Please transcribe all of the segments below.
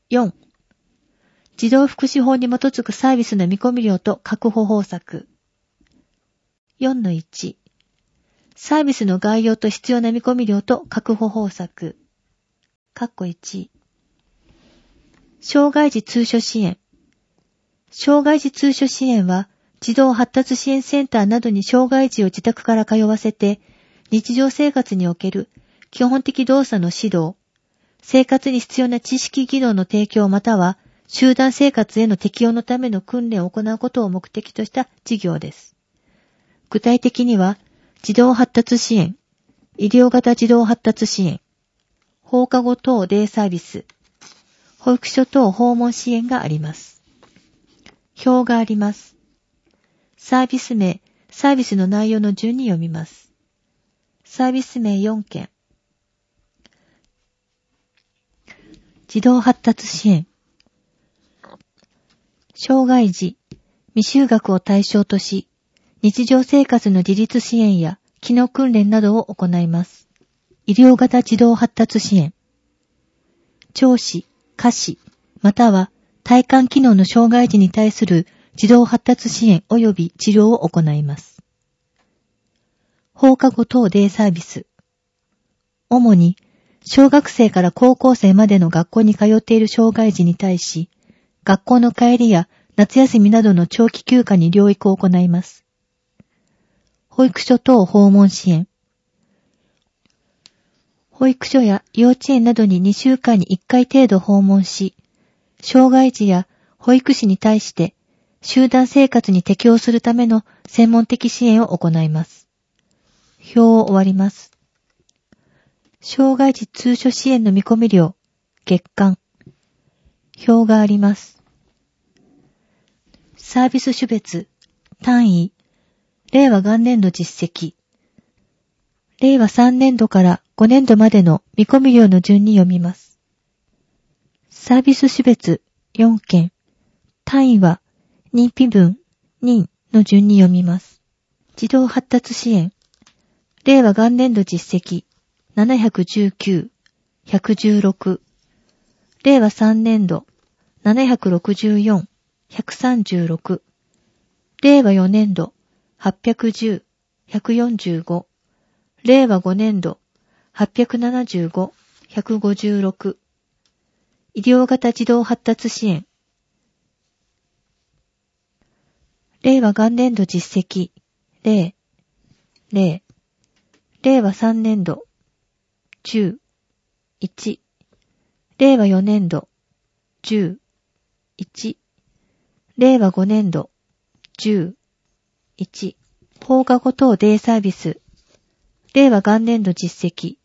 4、児童福祉法に基づくサービスの見込み料と確保方策。4-1、サービスの概要と必要な見込み料と確保方策。1、障害児通所支援。障害児通所支援は、児童発達支援センターなどに障害児を自宅から通わせて、日常生活における基本的動作の指導、生活に必要な知識技能の提供または、集団生活への適応のための訓練を行うことを目的とした事業です。具体的には、児童発達支援、医療型児童発達支援、放課後等デイサービス、保育所等訪問支援があります。表があります。サービス名、サービスの内容の順に読みます。サービス名4件。児童発達支援。障害児、未就学を対象とし、日常生活の自立支援や機能訓練などを行います。医療型児童発達支援。聴視、下視、または体幹機能の障害児に対する児童発達支援及び治療を行います。放課後等デイサービス。主に、小学生から高校生までの学校に通っている障害児に対し、学校の帰りや夏休みなどの長期休暇に療育を行います。保育所等訪問支援。保育所や幼稚園などに2週間に1回程度訪問し、障害児や保育士に対して集団生活に適応するための専門的支援を行います。表を終わります。障害児通所支援の見込み料、月間。表があります。サービス種別、単位、令和元年度実績。令和3年度から5年度までの見込み料の順に読みます。サービス種別4件。単位は認否分認の順に読みます。児童発達支援。令和元年度実績719、116。令和3年度764、136。令和4年度810、145。令和5年度875、156。医療型児童発達支援。令和元年度実績0、0。令和3年度10、1。令和4年度10、1。令和5年度10、1。放課後等デイサービス。令和元年度実績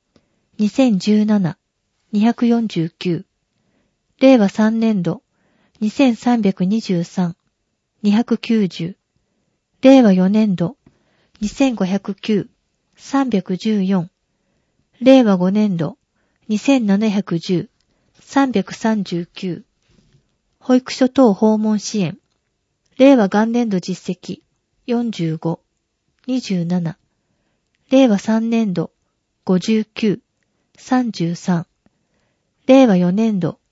2017、249。令和3年度2323、290。令和4年度2509、314。令和5年度2710、339。保育所等訪問支援。令和元年度実績45、27。令和3年度59、33。令和4年度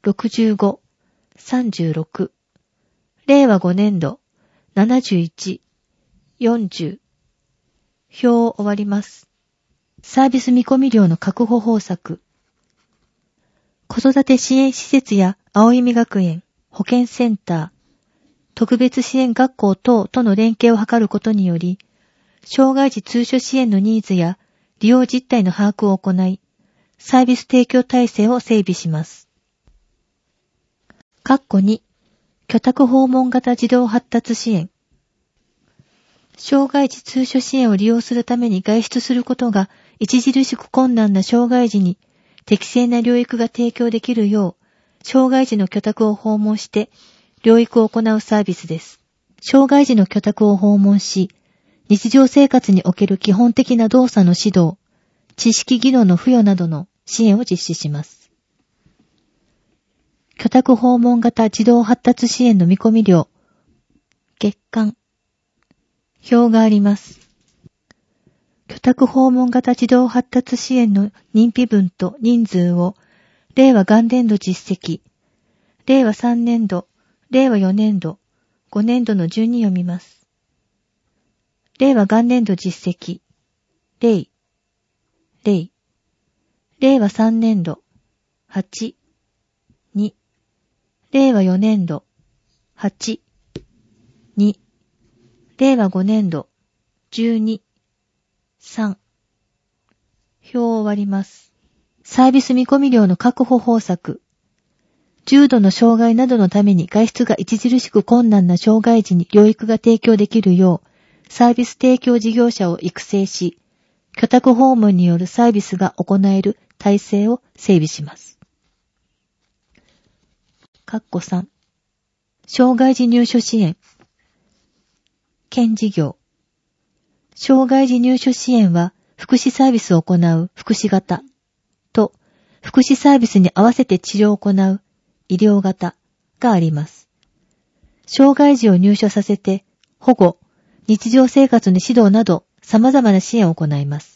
65、36。令和5年度71、40。表を終わります。サービス見込み料の確保方策。子育て支援施設や青い実学園、保健センター、特別支援学校等との連携を図ることにより、障害児通所支援のニーズや利用実態の把握を行い、サービス提供体制を整備します。2、居宅訪問型児童発達支援。障害児通所支援を利用するために外出することが著しく困難な障害児に適正な療育が提供できるよう、障害児の居宅を訪問して療育を行うサービスです。障害児の居宅を訪問し、日常生活における基本的な動作の指導、知識技能の付与などの支援を実施します。居宅訪問型児童発達支援の見込み料、月間。表があります。居宅訪問型児童発達支援の認否分と人数を令和元年度実績令和3年度、令和4年度、5年度の順に読みます。令和元年度実績、令、令。令和3年度、8、2。令和4年度、8、2。令和5年度、12、3。表を割ります。サービス見込み料の確保方策。重度の障害などのために外出が著しく困難な障害児に療育が提供できるよう、サービス提供事業者を育成し、居宅訪問によるサービスが行える体制を整備します。3. 障害児入所支援。県事業。障害児入所支援は、福祉サービスを行う福祉型と、福祉サービスに合わせて治療を行う医療型があります。障害児を入所させて、保護、日常生活の指導など様々な支援を行います。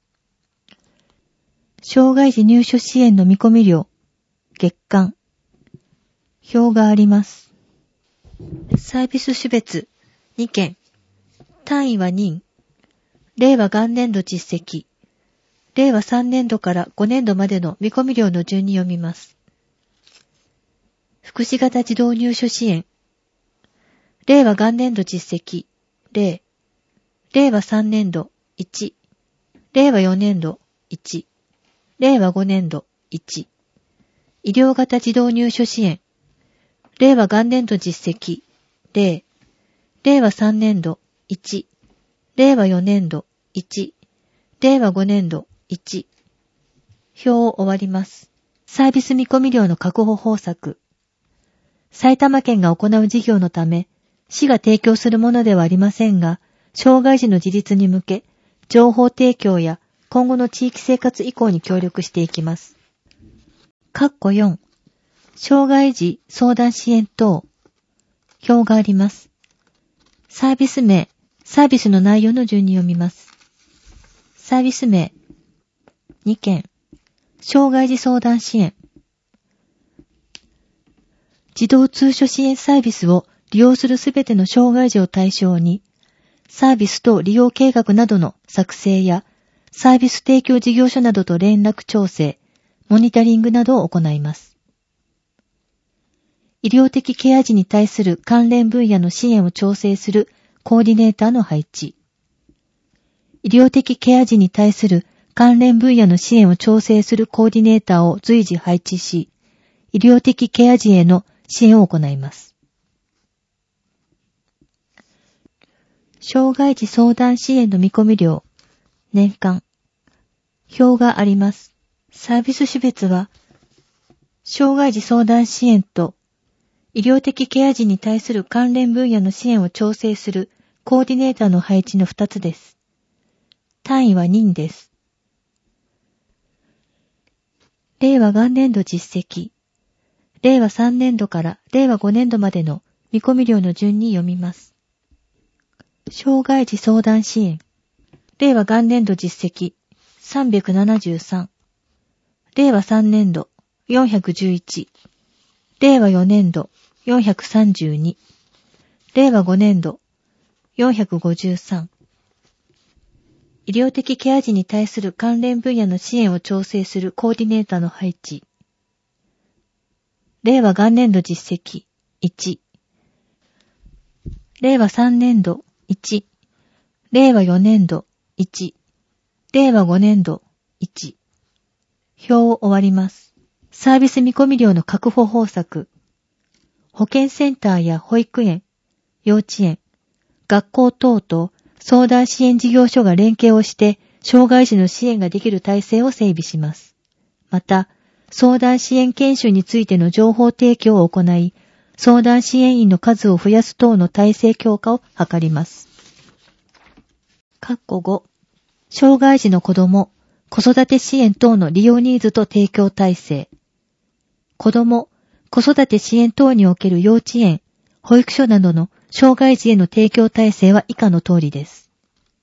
障害児入所支援の見込み料、月間。表があります。サービス種別、2件。単位は任。令和元年度実績。令和3年度から5年度までの見込み料の順に読みます。福祉型児童入所支援。令和元年度実績、0。令和3年度、1。令和4年度、1。令和5年度、1。医療型児童入所支援。令和元年度実績、0。令和3年度、1。令和4年度、1。令和5年度、1。表を終わります。サービス見込み料の確保方策。埼玉県が行う事業のため、市が提供するものではありませんが、障害児の自立に向け、情報提供や今後の地域生活移行に協力していきます。4. 障害児相談支援等。表があります。サービス名、サービスの内容の順に読みます。サービス名、2件。障害児相談支援。児童通所支援サービスを利用するすべての障害児を対象に、サービスと利用計画などの作成や、サービス提供事業所などと連絡調整、モニタリングなどを行います。医療的ケア児に対する関連分野の支援を調整するコーディネーターの配置。医療的ケア児に対する関連分野の支援を調整するコーディネーターを随時配置し、医療的ケア児への支援を行います。障害児相談支援の見込み料、年間。表があります。サービス種別は、障害児相談支援と、医療的ケア児に対する関連分野の支援を調整するコーディネーターの配置の2つです。単位は任です。令和元年度実績。令和3年度から令和5年度までの見込み料の順に読みます。障害児相談支援。令和元年度実績373。令和3年度411。令和4年度432。令和5年度453。医療的ケア児に対する関連分野の支援を調整するコーディネーターの配置。令和元年度実績1。令和3年度1。令和4年度1。令和5年度1。表を終わります。サービス見込み料の確保方策。保健センターや保育園、幼稚園、学校等と相談支援事業所が連携をして障害児の支援ができる体制を整備します。また、相談支援研修についての情報提供を行い、相談支援員の数を増やす等の体制強化を図ります。5. 障害児の子ども、子育て支援等の利用ニーズと提供体制。子ども、子育て支援等における幼稚園、保育所などの障害児への提供体制は以下の通りです。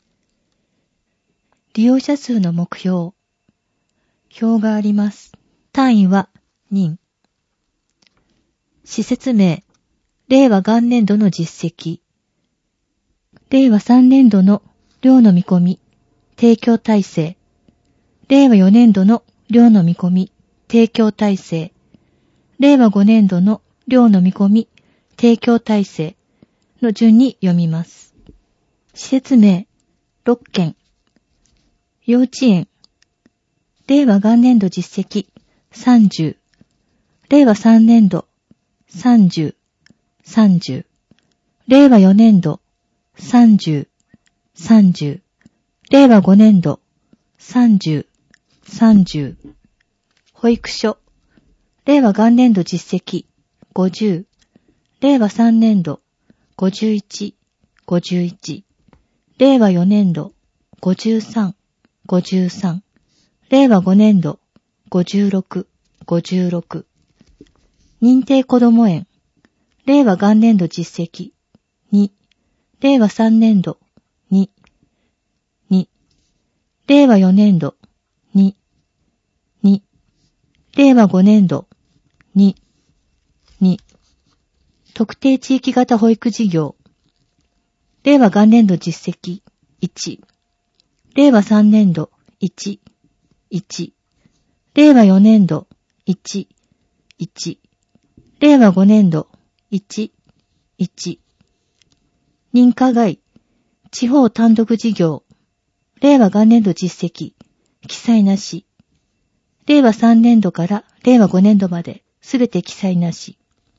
利用者数の目標。表があります。単位は任。 施設名、令和元年度の実績。令和3年度の量の見込み、提供体制。令和4年度の量の見込み、提供体制。令和5年度の量の見込み、提供体制の順に読みます。施設名、6件。幼稚園。令和元年度実績、30。令和3年度、30、30。令和4年度、30、30。令和5年度、30、30。保育所。令和元年度実績、50。令和3年度、51、51。令和4年度、53、53。令和5年度、56、56。認定こども園。令和元年度実績、2。令和3年度、2、2。令和4年度、2、2。令和5年度、2、2。特定地域型保育事業。令和元年度実績、1。令和3年度、1、1。令和4年度、1、1。令和5年度、1、1。認可外、地方単独事業。令和元年度実績、記載なし。令和3年度から令和5年度まで、すべて記載なし。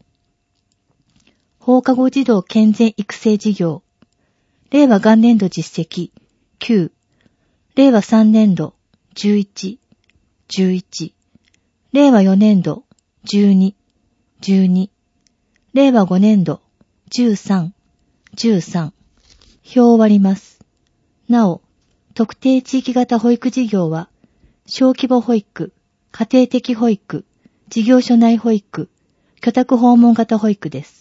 放課後児童健全育成事業。令和元年度実績、9。令和3年度、11、11。令和4年度、12、12。令和5年度、13、13。表を割ります。なお、特定地域型保育事業は、小規模保育、家庭的保育、事業所内保育、居宅訪問型保育です。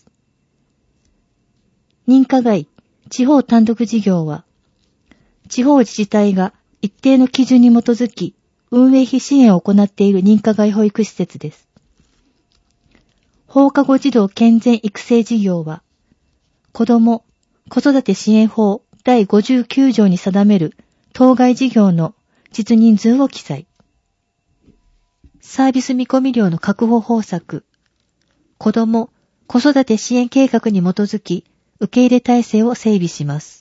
認可外、地方単独事業は、地方自治体が一定の基準に基づき、運営費支援を行っている認可外保育施設です。放課後児童健全育成事業は、子ども・子育て支援法第59条に定める当該事業の実人数を記載。サービス見込み料の確保方策。子ども・子育て支援計画に基づき、受け入れ体制を整備します。